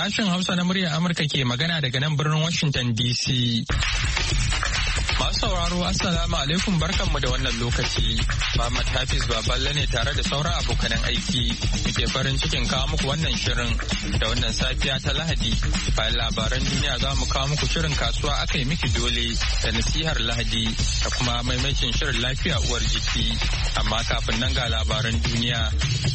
Sashen Hausa na muryar Amurka ke magana daga nan birnin Washington DC. Masu sauraro Assalamu alaikum barkanmu da wannan lokaci. Muhammad Hafiz Baballe ne tare da sauran abokanan aiki. Muke farin cikin kawo muku wannan shirin da wannan safiya ta Lahadi. Bayan labaran duniya za mu kawo muku shirin kasuwa aka yi miki dole da nasihar Lahadi da kuma maimacin shirin lafiya uwar jiki. Amma kafin nan ga labaran duniya.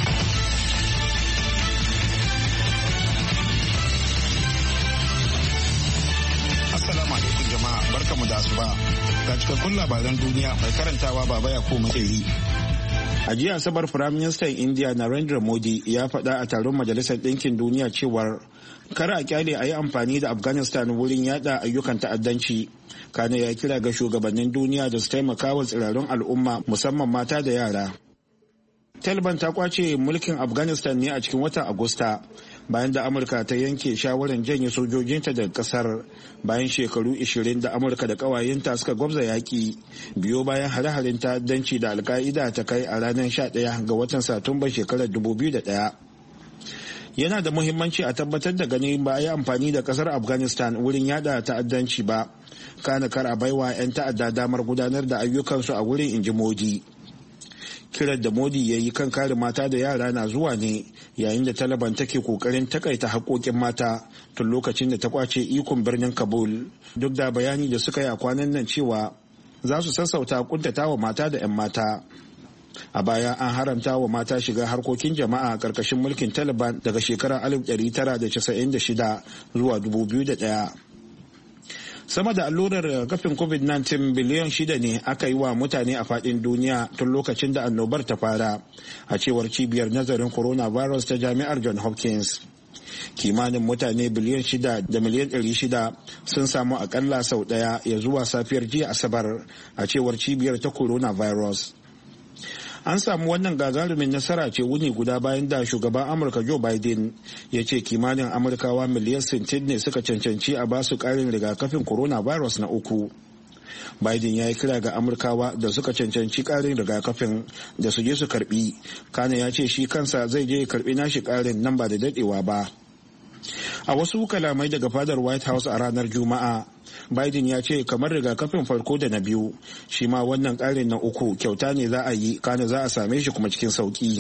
Assalamu alaikum jama'a, barkamu da asuba. Ga cikakkun labaran duniya mai karantawa Baba Yakubu Makeri. A jiya Asabar Firaministan India Narendra Modi ya faɗa a taron Majalisar Ɗinkin Duniya cewar kar a kyale a yi amfani da Afghanistan wurin yada ayyukan ta'addanci. Kana ya kira ga shugabannin duniya da su taimaka wa tsirarun al'umma musamman mata da yara. Taliban ta kwace mulkin Afghanistan ne a cikin watan Agusta bayan da Amurka ta yanke shawarar janye sojojinta daga kasar bayan shekaru 20 da Amurka da kawayenta suka gwabza yaki biyo bayan hare-haren ta'addanci da Al-Qaida ta kai a ranar 11 ga watan Satumba shekarar 2001. Yana da muhimmanci a tabbatar da ganin ba a yi amfani da kasar Afghanistan wurin yada ta'addanci ba, kana kar a baiwa 'yan ta'adda damar gudanar da ayyukansu a wurin, inji Modi. Kiran da Modi ya yi kan kare mata da yara na zuwa ne yayin da Taliban take kokarin takaita haƙoƙin mata tun lokacin da ta kwace ikon birnin Kabul, duk da bayani da suka yi a kwanan nan cewa za su sassauta kuntata wa mata da 'yan mata. A baya an haramta wa mata shiga harkokin jama'a a ƙarƙashin mulkin Taliban daga shekarar 1996 zuwa 2001. Sama da allurar rigakafin COVID-19 biliyan 6 ne aka yi wa mutane a faɗin duniya tun lokacin da annobar ta fara, a cewar cibiyar nazarin coronavirus ta jami'ar John Hopkins. Kimanin mutane biliyan 6 da miliyan 600 sun samu akalla sau ɗaya ya zuwa safiyar jiya Asabar, a cewar cibiyar ta coronavirus. An samu wannan gagarumin nasara ce wuni guda bayan da shugaban Amurka Joe Biden ya ce kimanin Amurkawa miliyan 60 ne suka cancanci a basu karin rigakafin coronavirus na uku. Biden ya yi kira ga Amurkawa da suka cancanci karin rigakafin da su je su karbi, kana ya ce shi kansa zai je karbi nashi karin nan ba da dadewa ba. A wasu kalamai daga fadar White House a ranar Juma'a, Biden ya ce kamar rigakafin farko da na biyu, shi ma wannan ƙarin na uku kyauta ne za a yi, kana za a same shi kuma cikin sauƙi.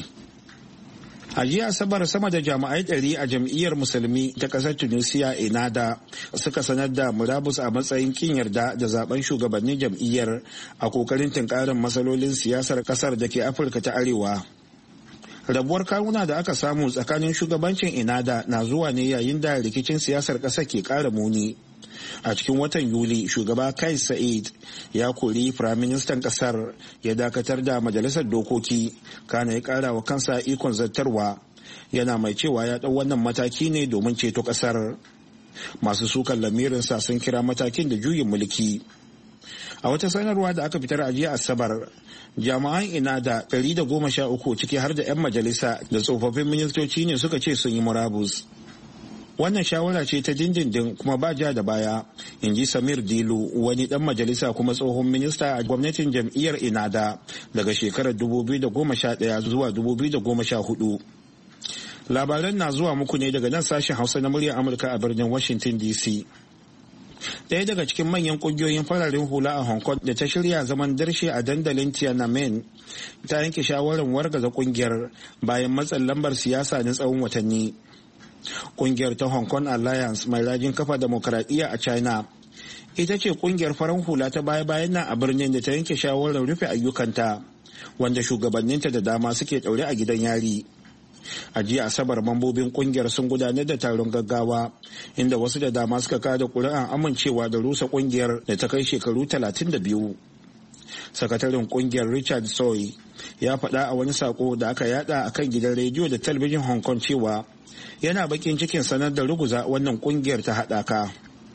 A jiya Asabar sama da jami'ai 100 a jam'iyyar Musulmi ta ƙasar Tunisia Ennahda suka sanar da murabus a matsayin kin yarda da zaben shugabannin jam'iyyar a kokarin tunkarin matsalolin siyasar ƙasar da ke Afirka ta Arewa. Rabuwar kawuna da aka samu tsakanin shugabancin Ennahda na zuwa ne yayin da rikicin siyasar ƙasa ke ƙara muni. A cikin watan Yuli, shugaba Kais Sa'id ya kori firaministan ƙasar, ya dakatar da majalisar dokoki, kana ya ƙara wa kansa ikon zartarwa, yana mai cewa ya ɗau wannan mataki ne domin ceto ƙasar. Masu sukan lamirinsa sun kira matakin da juyin mulki. A wata sanarwa da aka fitar a jiya Asabar, jami'an Ennahda 113 ciki har da 'yan majalisa da tsofaffin ministoci ne suka ce sun yi murabus. Wannan shawara ce ta dindindin kuma ba ja da baya, in ji Samir Dilu, wani dan majalisa kuma tsohon minista a gwamnatin jam'iyyar Ennahda daga shekarar 2011 zuwa 2014. Labaran na zuwa muku ne daga nan sashen Hausa na muryar Amurka a birnin Washington DC. Ɗaya daga cikin manyan ƙungiyoyin fararen hula a Hong Kong da ta shirya zaman darshe a dandalin Tiananmen ta yanke shawarar wargaza ƙungiyar bayan matsin lambar siyasa na tsawon watanni. Kungiyar ta Hong Kong Alliance mai rajin kafa demokradiyya a China ita ce kungiyar farar hula ta baya-bayan nan a birnin da ta yanke shawarar rufe ayyukanta, wanda shugabanninta da dama suke daure a gidan yari. A jiya Asabar mambobin kungiyar sun gudanar da taron gaggawa inda wasu da dama suka kada ƙuri'an amincewa da rusa kungiyar da ta kai shekaru 32. Sakataren kungiyar Richard Soy ya faɗa a wani sako da aka yada a kan gidan rediyo da talabijin Hong Kong cewa yana bakin cikin sanar da ruguza wannan kungiyar ta haɗaka.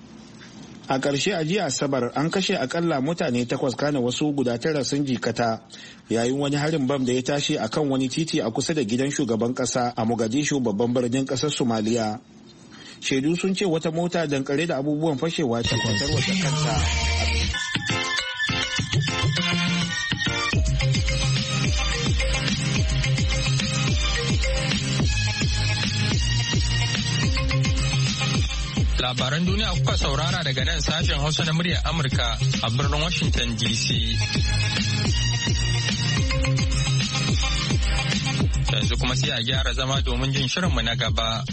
A ƙarshe a jiya Asabar an kashe akalla mutane 8 kana wasu guda 9 sun jikata yayin wani harin bam da ya tashi a kan wani titi a kusa da gidan shugaban ƙasa a Mogadishu, babban birnin ƙasar Somaliya. Shaidu sun ce wata mota dankare da abubuwan fashewa ta kwantar wata kanta. Labaran duniya kuka saurara daga nan sashen Hausa na muryar Amurka a birnin Washington DC. Yanzu kuma sai a gyara zama domin jin shirinmu na gaba.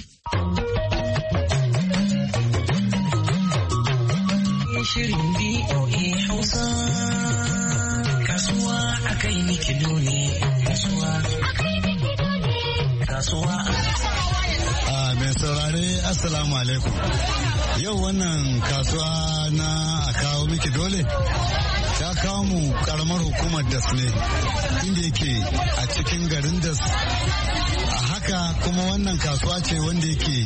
Shirin BOA Hausa kasuwa akai mikilo ne kasuwa mai saurare assalamu alaikum. Yau wannan kasuwa na a kawo miki dole ta kawo mu karamar hukumar Das ne inda yake a cikin garin Das. A haka kuma wannan kasuwa ce wanda yake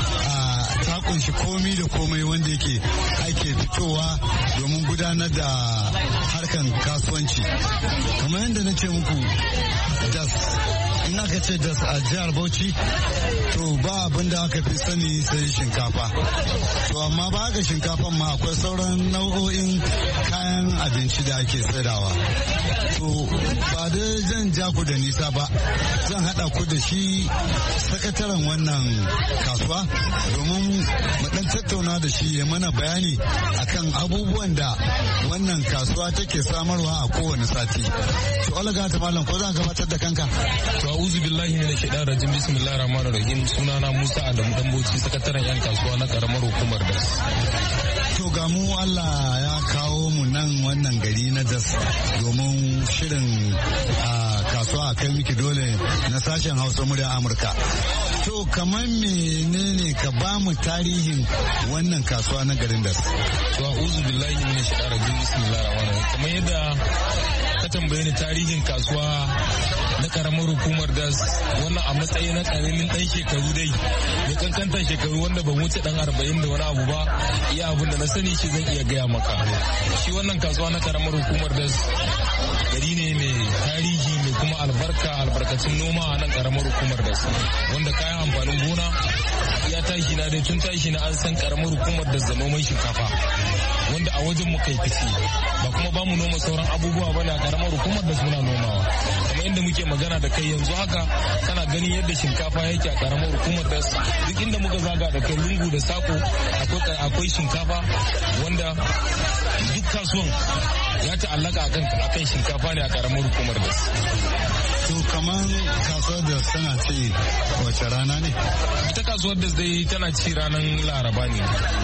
ta kunshi komi da komai wanda yake ake fitowa domin gudanar da harkan kasuwanci. Kamar yadda na ce muku Das, in aka ce Das a jihar Bauchi to ba abin da aka fi sani sai shinkafa. To amma ba ga shinkafan ma akwai sauran nau'o'in kayan abinci da ake saidawa. To ba da zan ja ku da nisa ba, zan haɗa ku da shi sakataren wannan kasuwa domin mu dan tattauna da shi ya mana bayani akan abubuwan da wannan kasuwa take samarwa a kowane sati. To alaga ta malam ko za ka gabatar da kanka? To a'udhu billahi minash shaitanir rajim, bismillahir rahmanir rahim. Sunana Musa Adamu Damboci, sakataren yan kasuwa na karamar hukumar Das. To ga mu Allah ya kawo mu nan wannan gari na Das domin shirin kasuwa a kai miki dole na sashen Hausa murya Amurka. To kamar menene ka ba mu tarihin wannan kasuwa na garin Das? To a'udhu billahi minash shaitanir rajim, bismillahir rahmanir rahim. Kamar yadda ka tambaye ni tarihin kasuwa na karamar hukumar Das, wannan a matsayin na karamin dan shekaru dai mai kankantar shekaru wanda ban wuce dan 40 da wani abu ba, iya abin da na sani shi zan iya gaya maka. Shi wannan kasuwa na karamar hukumar Das gari ne mai tarihi mai kuma albarkacin noma a nan karamar hukumar Das, wanda kayan amfanin gona ya tashi na dai tun tashi na an san karamar hukumar Das da noman shinkafa, wanda a wajen muka yi fice, ba kuma ba mu noma sauran abubuwa bane a karamar hukumar Das muna nomawa. Kamar yadda muke magana da kai yanzu haka kana ganin yadda shinkafa yake a karamar hukumar Das, duk inda muka zaga da kai lungu da sako akwai shinkafa, wanda duk kasuwan ya ta'allaka akan shinkafa ne a karamar hukumar Das. To kamar kasuwar Das tana ci wace rana ne? Ita kasuwar Das dai tana ci ranar Laraba ne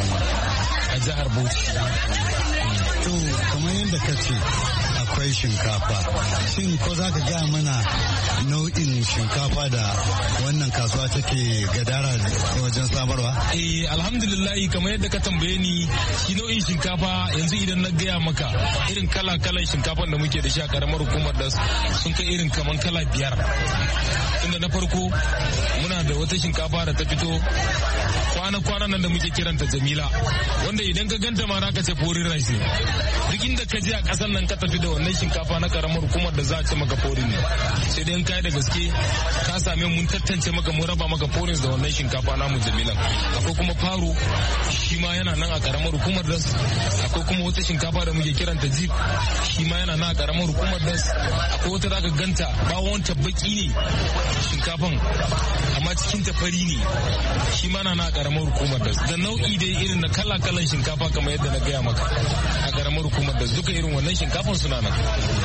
a jihar Bauchi. To kamar yadda ka ce akwai shinkafa, shin ko za ka gaya mana nau'in shinkafa da wannan kasuwa take gadara wajen samarwa? Alhamdulillah, kamar yadda ka tambaye ni, shi nau'in shinkafa yanzu idan na gaya maka irin kala-kalan shinkafan da muke da shi a karamar hukumar Das sun kai irin kaman kala 5. Inda na farko muna da wata shinkafa da ta fito kwana-kwanan nan da muke kiranta Jamila, wanda idan ka ganta ma ka ce foreign rice ne. Duk inda ka je a kasan nan ka tafi da wannan shinkafa na karamar hukumar da za a ce maka foreign ne, sai dai in kai da gaske ka same mun tantance maka mun raba maka foreign da wannan shinkafa namu Jamila. Akwai kuma faro, shi ma yana nan a karamar hukumar Das. Akwai kuma wata shinkafa da muke kiranta Jeep, shi ma yana nan a karamar hukumar Das. Akwai wata zaka ganta bawon ta baki ne shinkafan, amma cikin ta fari ne, shi ma na a karamar hukumar Das. Da nau'i dai irin na kala-kalan shinkafa kamar yadda na gaya maka a karamar hukumar Das, duka irin wannan shinkafan suna nan.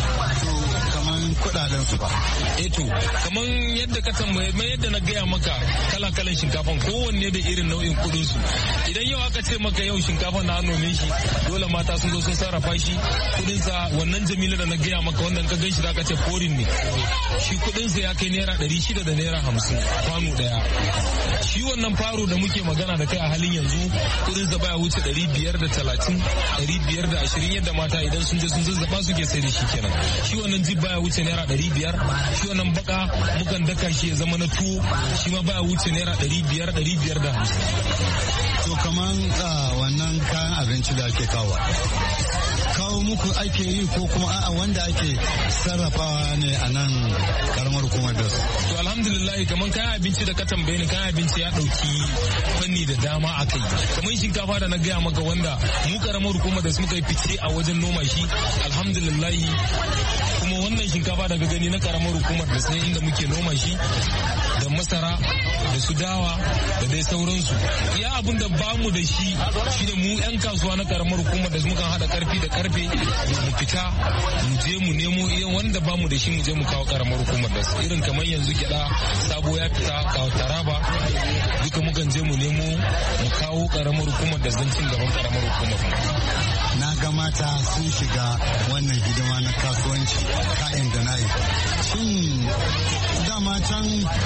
Kudaden su ba. To kamar yadda ka tambaye, yadda na gaya maka kala-kalan shinkafan kowanne da irin nau'in kudin su. Idan yau aka ce maka yau shinkafa na nome shi, dole mata sun zo sun sarrafa shi, kudin sa wannan Jamila da na gaya maka wanda ka gan shi zaka ce foreign ne, shi kudin sa ya kai naira 600 da naira 50 kwano daya. Shi wannan faro da muke magana da kai a halin yanzu kudin sa baya wuce 530 520 yadda mata idan sun je sun zazzaba suke sai da shi kenan. Shi wannan jib baya wuce naira 500, shi wannan baka mukan daka shi ya zama na tuwo, shi ma baya wuce naira 500 550. To kaman wannan kayan abinci da ake kawo muku ake yi ko kuma a'a wanda ake sarrafawa ne a nan karamar hukumar Das? To alhamdulillah, kaman kayan abinci da ka tambaye ni, kayan abinci ya dauki fanni da dama a kai. Kamar shinkafa da na gaya maka wanda mu karamar hukumar Das muka yi fice a wajen noma shi, alhamdulillah kuma wannan shinkafa daga gani na karamar hukumar da sai inda muke noma shi da masara da su dawa da dai sauransu. Ya abin da bamu da shi shine mu 'yan kasuwa na karamar hukumar da muka hada karfi da karfe mu fita mu je mu nemo wanda bamu da shi mu je mu kawo karamar hukumar da irin kamar yanzu gyada sabo ya fita kawo taraba duka mukan je mu nemo mu kawo karamar hukumar da zancin gaban karamar hukumar. Na ga mata sun shiga wannan hidima na kasuwanci ka'in da na'i. Shin dama can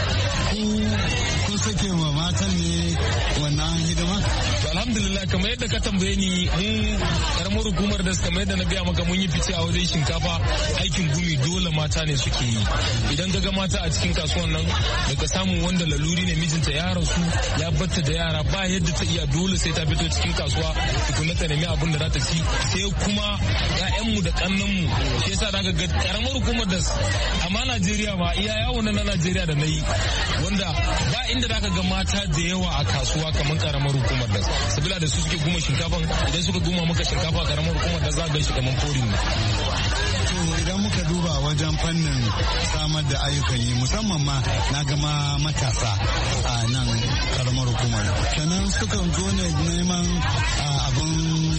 kun sake wa matan ne wannan hidima? Alhamdulillah kamar yadda ka tambaye ni mun karamar hukumar da kamar yadda na gaya maka mun yi fice a wajen shinkafa aikin gumi dole mata ne suke yi. Idan ka ga mata a cikin kasuwan nan daga samun wanda laluri ne mijinta ya rasu ya batta da yara ba yadda ta iya dole sai ta fito cikin kasuwa tukunna ta nemi abin da za ta ci sai kuma ƴaƴanmu da kannanmu shi yasa da ga karamar hukumar da amma Najeriya ma iya yawo na Najeriya da nayi wanda ba inda zaka ga mata da yawa a kasuwa kamar karamar hukumar da sabila da su suke guma shinkafan idan suka guma maka shinkafa karamar hukumar da za ga shi kamar forin ne. Idan muka duba wajen fannin samar da ayyukan yi musamman ma na gama matasa a nan karamar hukumar kenan sukan zo ne neman abin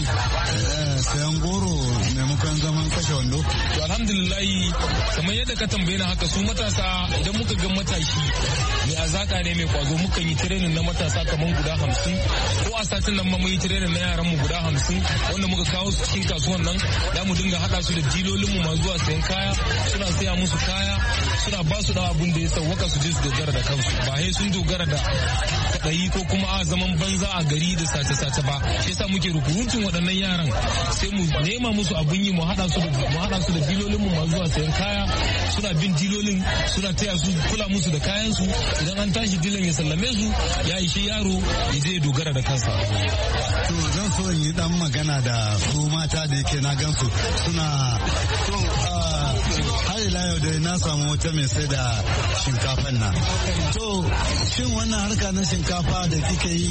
sayan goro maimakon zaman kashe wando. To alhamdulillahi kamar yadda ka tambaye na haka su matasa idan muka ga matashi mai azaka ne mai kwazo mukan yi training na matasa kamar guda 50 ko a satin nan ma mun yi training na yaran mu guda 50 wanda muka kawo su cikin kasuwan nan da mu dinga hada su da dilolin mu masu zuwa sayan kaya suna saya musu kaya suna ba su da abun da ya sauwaka su je su dogara da kansu ba sai sun dogara da kwaɗayi ko kuma a zaman banza a gari da sace-sace ba shi yasa muke rukurutun waɗannan yaran sai mu nema musu abun yi mu haɗa su da dilolin mu masu zuwa sayan kaya suna bin dilolin suna taya su kula musu da kayan su idan an tashi dilan ya sallame su ya ishe yaro ya je ya dogara da kansa. To zan so in yi dan magana da su mata da yake na gansu suna har ila yau dai na samu wata mai sai da shinkafan nan. To shin wannan harka na shinkafa da kike yi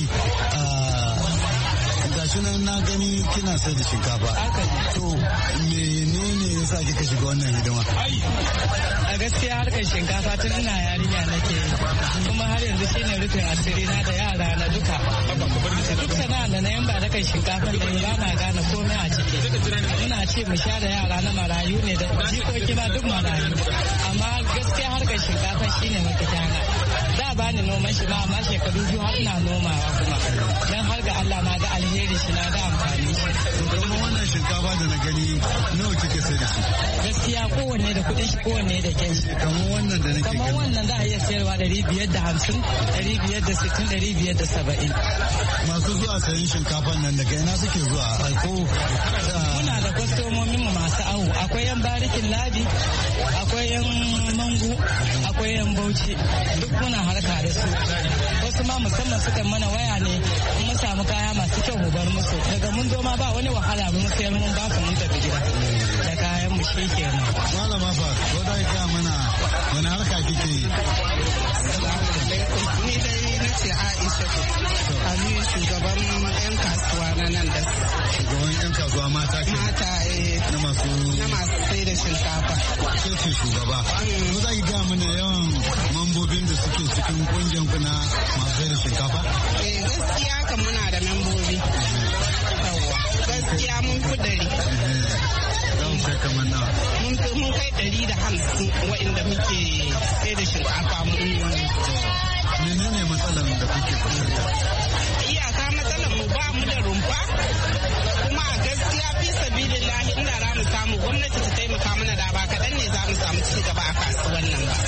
gashi nan na gani kina sai da shinkafa. To menene yasa kika shiga wannan hidima? A gaskiya harkar shinkafa tun ina yarinya nake kuma har yanzu shine rufin asiri na da yara na duka. Duk sana'a da na yan ba da kai shinkafan da ba na gane komai a ciki. Muna ce mu sha da yara na marayu ne da jikoki ma duk marayu. Amma gaskiya harkar shinkafa shine mafita na. Da ba ni noman shi ma amma shekaru biyu har ina nomawa kuma. Dan har ga Allah na ga alheri shi na ga amfani shi. Kuma wannan shinkafa da na gani nawa kike sai da shi? Gaskiya kowanne da kuɗin shi kowanne da kyan shi. Kamar wannan da nake gani. Kamar wannan za a iya sayarwa 550, 560, 570. Masu zuwa sayan shinkafan nan daga ina suke zuwa? Ko muna da kwastomomin mu masu awo. Akwai yan barikin ladi, akwai yan mangu, akwai yan bauchi. Duk muna harka da su. Wasu ma musamman sukan mana waya ne mun samu kaya masu kyau mu bar musu. Daga mun zo ma ba wani wahala mun sayar mun ba su mun tafi gida. Da kayan mu shi kenan. Malama fa, ko da ka mana wani harka kike yi? Ni dai nace Aisha Aliyu shugaban 'yan kasuwa na nan da shugaban 'yan kasuwa mata ke? Mata na masu sai da shinkafa. Ke ce shugaba. Ko za ki ga mana yawan mambobin da suke cikin kungiyar ku na masu sai da shinkafa? Gaskiya kan muna da membobi. Gaskiya mun fi 100. Zan kai kamar nawa? Mun kai 150 waɗanda muke sai da shinkafa menene matsalar da kuke fuskanta? Iyaka matsalar mu ba mu da rumfa kuma a gaskiya fi sabilillahi inda za mu samu gwamnati ta taimaka mana da ba kaɗan ne za mu samu ci gaba a kasuwan nan ba.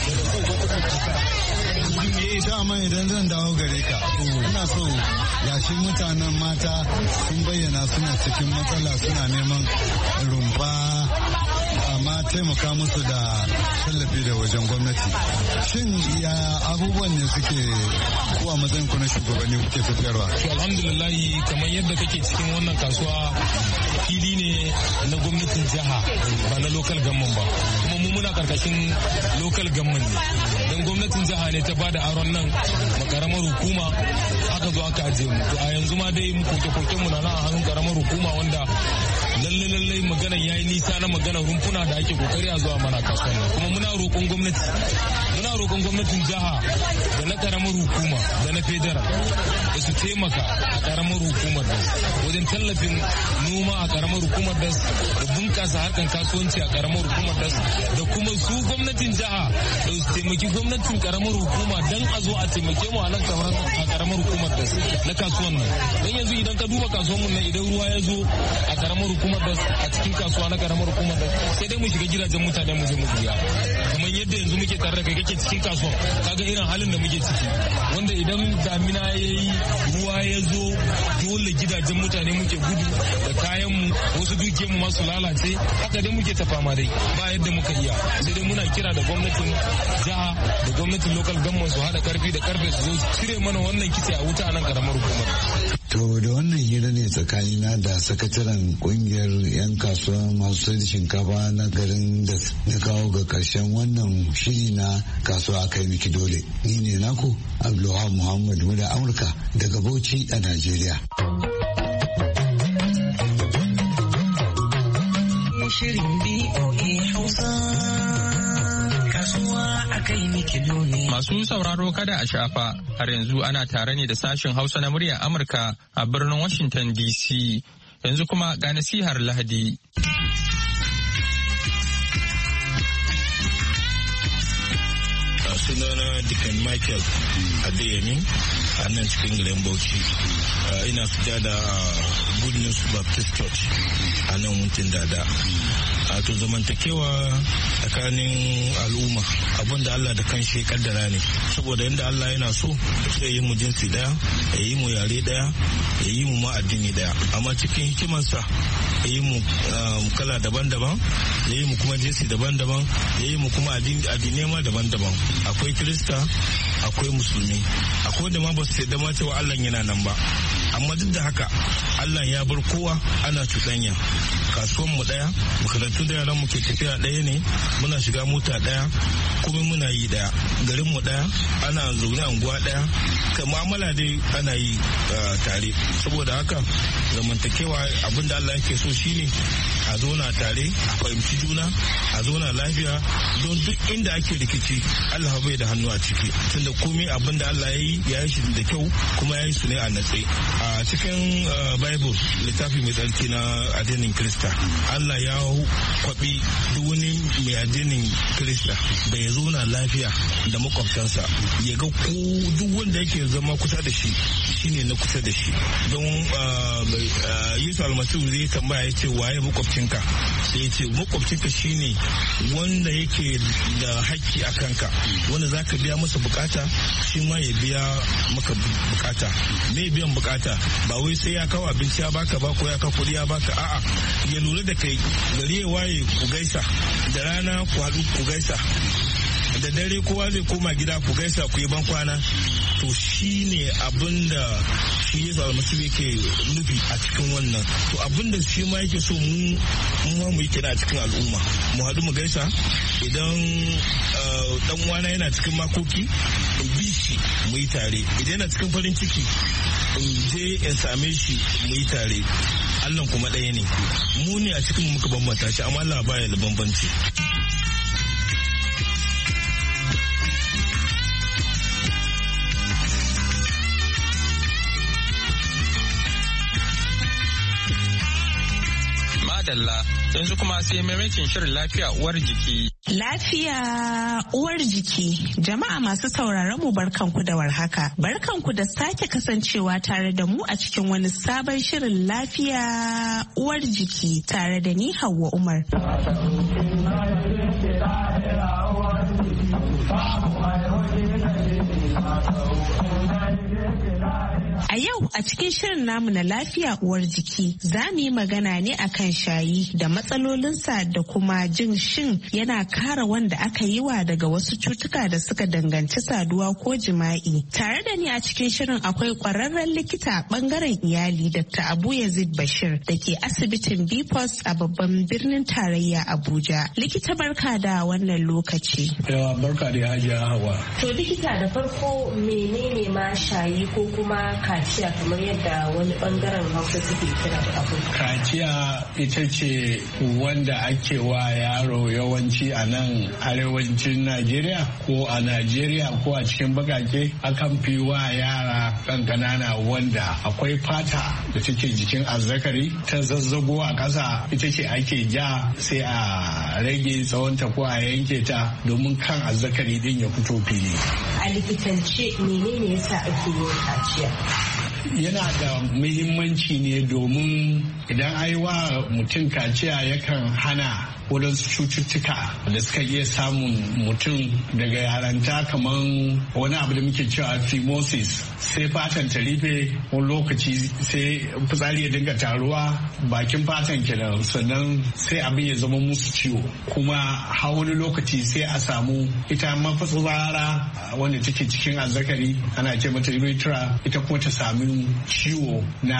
Dama idan zan dawo gare ka, ina so gashi mutanen mata sun bayyana suna cikin matsala suna neman rumfa amma taimaka musu da tallafi da wajen gwamnati. Shin ya abubuwan ne suke ko a matsayin ku na shugabanni kuke tafiyarwa? To alhamdulillahi kamar yadda kake cikin wannan kasuwa fili ne na gwamnatin jiha ba na local government ba kuma mu muna karkashin local government ne don gwamnatin jiha ne ta bada aron nan makaramar hukuma aka zo aka ajiye mu to a yanzu ma dai koke-koken mu na nan a hannun karamar hukuma wanda lalle magana yayi nisa na magana rumfuna da ake kokari a zuwa mana kasuwan nan. Kuma muna roƙon gwamnatin jiha da na karamar hukuma da na federal da su taimaka a karamar hukumar da wajen tallafin noma a karamar hukumar da bunkasa harkan kasuwanci a karamar hukumar da kuma su gwamnatin jiha da su taimaki gwamnatin karamar hukuma don a zo a taimake mu a nan a karamar hukumar da na kasuwan nan. Don yanzu idan ka duba kasuwan mu nan idan ruwa ya zo a karamar hukumar da a cikin kasuwa na karamar hukumar da sai dai mu shiga gidajen mutane mu je mu biya. Kamar yadda yanzu muke tare da kai kake cikin kasuwa kaga irin halin da muke ciki wanda idan damina yayi ruwa ya zo dole gidajen mutane muke gudu da kayan mu wasu dukiyar mu masu lalace haka dai muke ta fama dai ba yadda muka iya sai dai muna kira da gwamnatin jiha da gwamnatin local government su hada karfi da karfe su zo cire mana wannan kitse a wuta a nan karamar hukumar. To da wannan hira ne tsakanina da sakataren kungiyar 'yan kasuwa masu sai da shinkafa na garin da na kawo ga karshen wannan shiri na kasuwa kai miki dole. Ni ne naku Abdulwahab Muhammad da Amurka daga Bauchi a Najeriya. Shirin BOA Hausa kasuwa akai miki dole. Masu sauraro kada a shafa har yanzu ana tare ne da sashen Hausa na muryar Amurka a birnin Washington DC. Yanzu kuma ga nasihar Lahadi. Sunana Deacon Michael Adeyemi a nan cikin garin Bauchi. Ina fita da Good News Baptist Church a nan Wuntin Dada. To zamantakewa tsakanin al'umma abinda Allah da kanshi ya kaddara ne, saboda yadda Allah yana so sai yi mu jinsi daya, ya yi mu yare daya, ya yi mu ma addini daya, amma cikin hikimarsa ya yi mu kala daban-daban, ya yi mu kuma jinsi daban-daban, ya yi mu kuma addinai ma daban-daban. Akwai Kirista, akwai Musulmi, akwai da ma ba su yadda ma cewa Allah yana nan ba, amma duk da haka Allah ya bar kowa ana cuɗanya. Kasuwan mu daya, makarantu da yaran mu ke tafiya daya ne, muna shiga mota daya, kuma muna yi daya, garin mu daya, ana zaune anguwa daya, mu'amala dai ana yi tare. Saboda haka zamantakewa abinda Allah yake so shine a zauna tare, a fahimci juna, a zauna lafiya, don duk inda ake rikici Allah bai da hannu a ciki, tunda komai abinda Allah ya yi shi da kyau kuma ya yi su ne a natse. A cikin Bible littafi mai tsarki na addinin Kirista, Allah ya kwabi duk wani mai addinin Kirista da ya zauna lafiya da makwabtansa, ya ga ko duk wanda yake zama kusa da shi shine na kusa da shi. Don Yesu almasihu zai tambaya ya ce waye makwabcinka, sai ya ce makwabcinka shine wanda yake da haƙƙi a kanka, wanda zaka biya masa bukata shi ma ya biya maka bukata. Me biyan bukata ba wai sai ya kawo abinci ya baka ba ko ya kawo kuɗi ya baka, a'a ya lura da kai, gari ya waye ku gaisa, da rana ku haɗu ku gaisa, da dare kowa zai koma gida ku gaisa ku yi ban kwana. To shi ne abin da shi Yesu almasihu yake nufi a cikin wannan. To abin da shi ma yake so mu yi kira a cikin al'umma, mu haɗu mu gaisa. Idan dan uwana yana cikin makoki, in bi shi mu yi tare. Idan yana cikin farin ciki, in je in same shi mu yi tare. Allah kuma ɗaya ne, mu ne a cikin muka bambanta shi, amma Allah baya da bambanci. Madalla yanzu kuma sai maimakin shirin lafiya uwar jiki. Lafiya uwar jiki. Jama'a masu sauraron mu barkanku da warhaka. Barkanku da sake kasancewa tare da mu a cikin wani sabon shirin lafiya uwar jiki tare da ni Hauwa Umar. A yau a cikin shirin namu na lafiya uwar jiki za mu yi magana ne akan shayi da matsalolinsa da kuma jin shin yana kare wanda aka yi wa daga wasu cutuka da suka danganci saduwa ko jima'i. Tare da ni a cikin shirin akwai kwararren likita a bangaren iyali Dr. Abu Yazid Bashir da ke asibitin Bipos a babban birnin tarayya Abuja. Likita barka da wannan lokaci. Yawa barka da hajiya Hawa. To likita da farko menene ma shayi ko kuma kafi kaciya kamar yadda wani bangaren Hausa suke kira abu? Kaciya ita ce wanda ake wa yaro yawanci a nan arewacin Najeriya ko a Najeriya ko a cikin bagage akan fi wa yara kankanana wanda akwai fata da take jikin azzakari ta zazzago a ƙasa, ita ce ake ja sai a rage tsawonta ko a yanke ta domin kan azzakari din ya fito fili. A likitance menene yasa ake yin kaciya? Yana da muhimmanci ne domin idan ai wa mutum kaciya yakan hana wadansu cututtuka da suka iya samun mutum daga yaranta kamar wani abu da muke cewa phimosis, sai fatan ta rufe wani lokaci sai fitsari ya dinga taruwa bakin fatan kenan, sannan sai abin ya zama musu ciwo, kuma har wani lokaci sai a samu ita mafitsara wanda take cikin azzakari ana ce mata urethra, ita kuma ta sami ciwo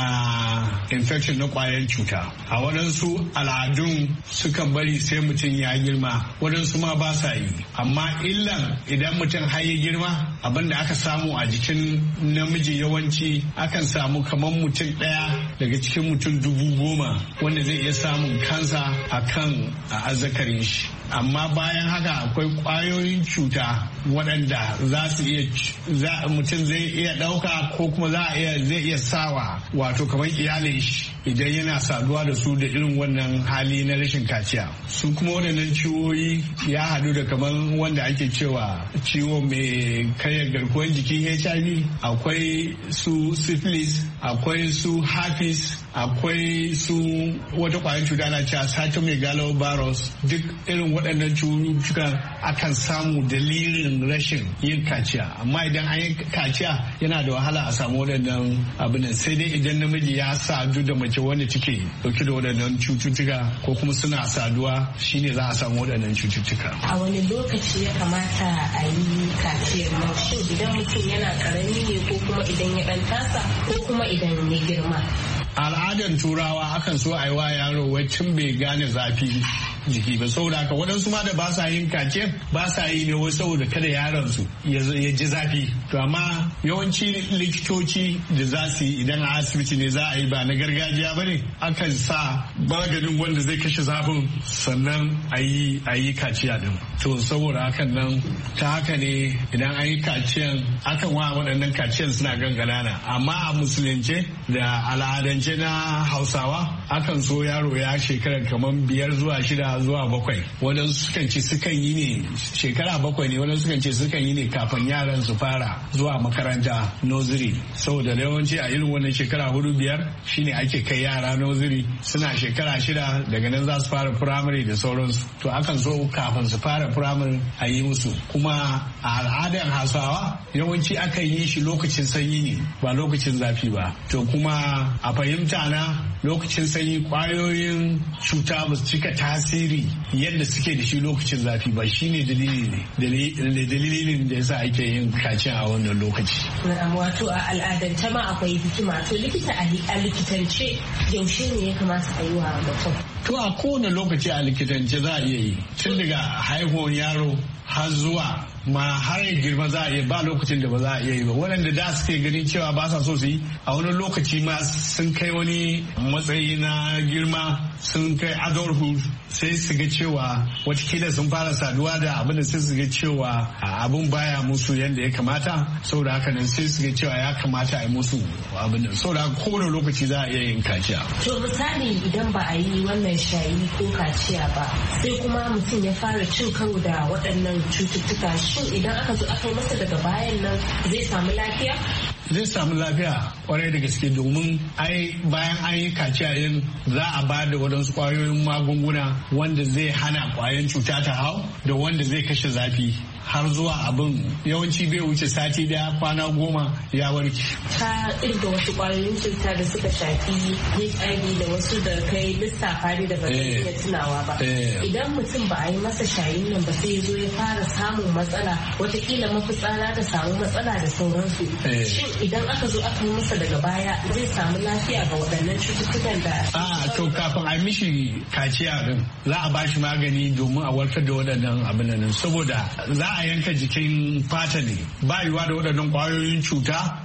na infection na kwayar cuta. A waɗansu al'adun sukan bari sai mutum ya girma, waɗansu ma ba sa yi, amma illan idan mutum har ya girma abin da aka samu a jikin namiji yawanci akan samu kamar mutum ɗaya daga cikin mutum 10,000 wanda zai iya samun kansa a kan azzakarin shi. Amma bayan haka akwai kwayoyin cuta waɗanda za su iya mutum zai iya ɗauka ko kuma zai iya sawa wato kamar iyalin shi idan yana saduwa da su da irin wannan hali na rashin kaciya. Su kuma waɗannan ciwoyi ya haɗu da kamar wanda ake cewa ciwo mai karya garkuwar jikin HIV, akwai su syphilis, akwai su herpes, akwai su wata kwayar cuta na cewa cytomegalovirus. Duk irin waɗannan cututtukan akan samu dalilin rashin yin kaciya, amma idan an yi kaciya yana da wahala a samu waɗannan abin, sai dai idan namiji ya sadu da mace wanda take dauke da waɗannan cututtuka ko kuma suna saduwa shine za a samu waɗannan cututtuka. A wani lokaci ya kamata a yi kaciyar nan? Shin idan mutum yana karami ne ko kuma idan ya ɗan tasa ko kuma idan ya girma? Al'adar turawa akan so a yi wa yaro wacin bai gane zafi jiki ba, saboda haka waɗansu ma da ba sa yin kace ba sa yi ne wai saboda kada yaron su ya ji zafi. To amma yawanci likitoci da za su yi idan a asibiti ne za a yi ba na gargajiya ba ne, akan sa maganin wanda zai kashe zafin sannan a yi kaciya din. To saboda hakan nan ta haka ne idan an yi kaciyan akan wa waɗannan kaciyan suna ganganana, amma a musulunce da al'adance na Hausawa akan so yaro ya shekara kamar 5 zuwa 6 zuwa 7. Wadansu sukan ce sukan yi ne shekara 7 ne, wadansu sukan ce sukan yi ne kafin yaran su fara zuwa makaranta nursery, saboda yawanci a irin wannan shekara 4-5 shine ake kai yara nursery, suna shekara 6 daga nan za su fara primary da sauransu. To akan so kafin su fara primary a yi musu, kuma a al'adar Hausawa yawanci akan yi shi lokacin sanyi ne ba lokacin zafi ba. To kuma a fahimta na lokacin sanyi kwayoyin cuta ba su cika tasiri yadda suke da shi lokacin zafi ba, shine dalilin da yasa ake yin kaciya a wannan lokaci. Wato a al'adance ma akwai hikima. To likita a likitance yaushe ne ya kamata a yi wa mutum? To a kowane lokaci a likitance za a iya yi, tun daga haihuwar yaro har zuwa ma har ya girma za a iya, ba lokacin da ba za a iya yi ba. Waɗanda da suke ganin cewa ba sa so su yi a wani lokaci ma sun kai wani matsayi na girma, sun kai adulthood, sai su ga cewa watakila sun fara saduwa da abin da sai su ga cewa abin baya musu yadda ya kamata, saboda haka nan sai su ga cewa ya kamata a yi musu abin nan, saboda haka kowane lokaci za a iya yin kaciya. To misali idan ba a yi wannan shayi ko kaciya ba sai kuma mutum ya fara cin karo da waɗannan cututtuka, shin idan aka zo aka yi masa daga bayan nan zai samu lafiya? Zai samu lafiya kwarai da gaske, domin bayan an yi kaciya yin za a ba da waɗansu kwayoyin magunguna wanda zai hana kwayan cuta ta hau da wanda zai kashe zafi har zuwa abin yawanci bai wuce sati daya, kwana 10 ya warke. Ta irga wasu kwayoyin cuta da suka shafi HIV da wasu da kai lissafa ne da ba zai iya tunawa ba. Idan mutum ba a yi masa shayin nan ba sai ya zo ya fara samun matsala, watakila mafitsara da samu matsala da sauransu. Shin idan aka zo aka yi masa daga baya zai samu lafiya ga waɗannan cututtukan da? To kafin a mishi kaciya din za a bashi magani domin a warkar da waɗannan abin nan, saboda za a yanka jikin fata ne, ba yiwa da waɗannan ƙwayoyin cuta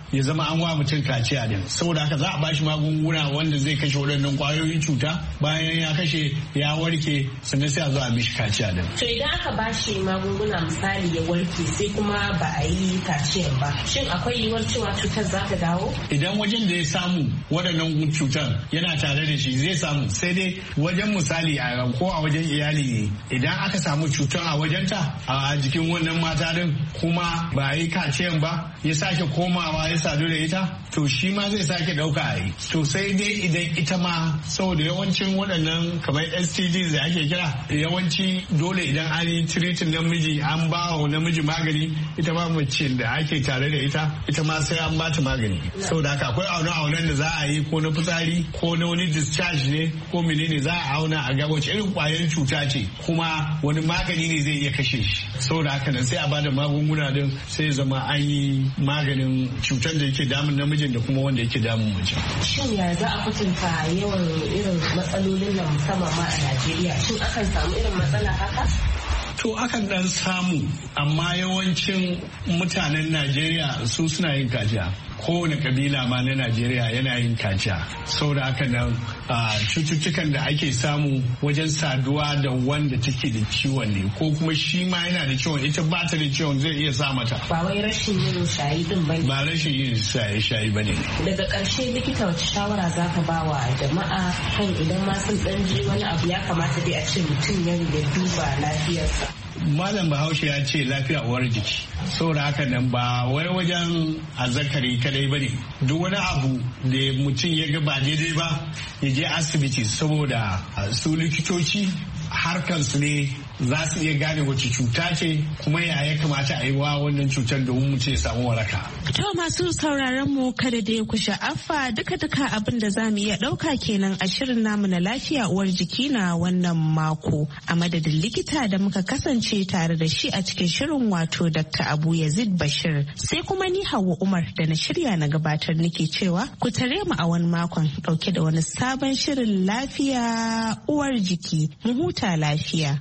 ya zama an wa mutum kaciya din. Saboda haka za a bashi magunguna wanda zai kashe waɗannan kwayoyin cuta, bayan ya kashe ya warke sannan sai a zo a mishi kaciya din. To idan aka bashi magunguna misali ya warke sai kuma ba a yi kaciyan ba, shin akwai yiwuwar cewa cutar za ta dawo? Idan wajen da ya samu waɗannan cutar yana tare da shi zai samu, sai dai wajen misali ko a wajen iyali ne idan aka samu cutar a wajenta a jikin wannan mata din kuma ba a yi kaciyan ba ya sake komawa ya sadu da ita, to shi ma zai sake ɗauka a yi. To sai dai idan ita ma saboda yawancin waɗannan kamar STDs da ake kira, yawanci dole idan an yi tiritin namiji an ba wa namiji magani, ita ma mace da ake tare da ita ma sai an bata magani. Saboda haka akwai aune-aunen da za a yi ko na fitsari ko na wani discharge ne ko menene za a auna a ga wace irin kwayan cuta ce kuma wani magani ne zai iya kashe shi. Saboda haka nan sai a bada magunguna din sai zama an yi maganin cutar da yake damun namijin da kuma wanda yake damun mace. Shin ya za a kwatanta yawan irin matsalolin nan musamman ma a Najeriya? Shin akan samu irin matsala haka? To akan dan samu, amma yawancin mutanen Najeriya su suna yin kaciya. Kowane kabila ma na Najeriya yana yin kaciya. Saboda haka nan cututtukan da ake samu wajen saduwa da wanda take da ciwon ne, ko kuma shi ma yana da ciwon ita ba ta da ciwon zai iya sa mata. Ba wai rashin yin shayi din bane. Ba rashin yin shayi bane. Daga ƙarshe likita wace shawara za ka ba wa jama'a kan idan ma sun ɗan ji wani abu ya kamata dai a ce mutum ya duba lafiyarsa? Malam Bahaushe ya ce lafiya uwar jiki. Saboda haka nan ba wai wajen azzakari kadai bane. Duk wani abu da mutum ya ga ba daidai ba ya je asibiti, saboda su likitoci harkansu ne za su iya gane wace cuta ce kuma ya kamata a yi wa wannan cutar domin mutum ya samu waraka. To masu sauraron mu kada da ku sha'afa duka abin da za mu iya ɗauka kenan a shirin namu na lafiya uwar jiki na wannan mako. A madadin likita da muka kasance tare da shi a cikin shirin wato Dr. Abu Yazid Bashir, sai kuma ni Hauwa Umar da na shirya na gabatar nake cewa ku tare mu a wani makon ɗauke da wani sabon shirin lafiya uwar jiki. Mu huta lafiya.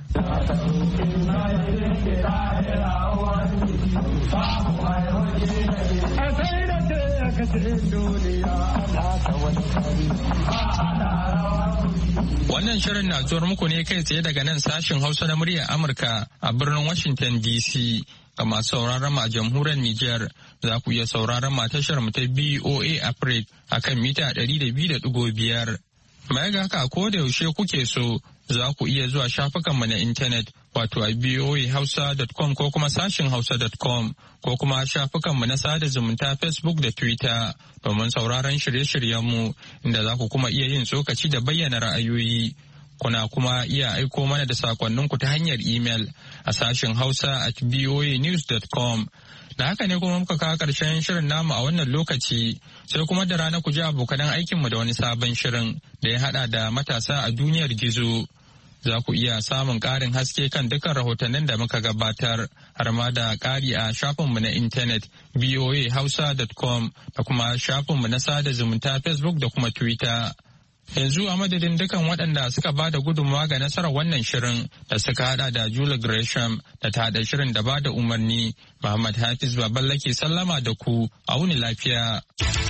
Wannan shirin na zuwar muku ne kai tsaye daga nan sashin Hausa na muryar Amurka a birnin Washington DC. Ga masu sauraron mu a jamhuriyar Nijar za ku iya sauraron mu tashar mu ta BOA Africa akan mita 200.5. Baya ga haka ko da yaushe kuke so za ku iya zuwa shafukanmu na intanet wato a boahausa.com ko kuma sashin hausa.com ko kuma shafukanmu na sada zumunta Facebook da Twitter domin sauraron shirye-shiryenmu inda za ku kuma iya yin tsokaci da bayyana ra'ayoyi. Kuna kuma iya aiko mana da sakonninku ta hanyar email a sashin hausa@boanews.com. Da haka ne kuma muka kawo ƙarshen shirin namu a wannan lokaci, sai kuma da rana ku ji abokanan aikinmu da wani sabon shirin da ya haɗa da matasa a duniyar gizo. Za ku iya samun ƙarin haske kan dukkan rahotannin da muka gabatar, har ma da ƙari a shafinmu na intanet boahausa.com da kuma shafinmu na sada zumunta Facebook da kuma Twitter. Yanzu a madadin dukan waɗanda suka ba da gudunmawa ga nasarar wannan shirin da suka hada da Julie Gresham da ta haɗa shirin da ba da umarni, Muhammad Hafiz Baballa ke sallama da ku, a wuni lafiya.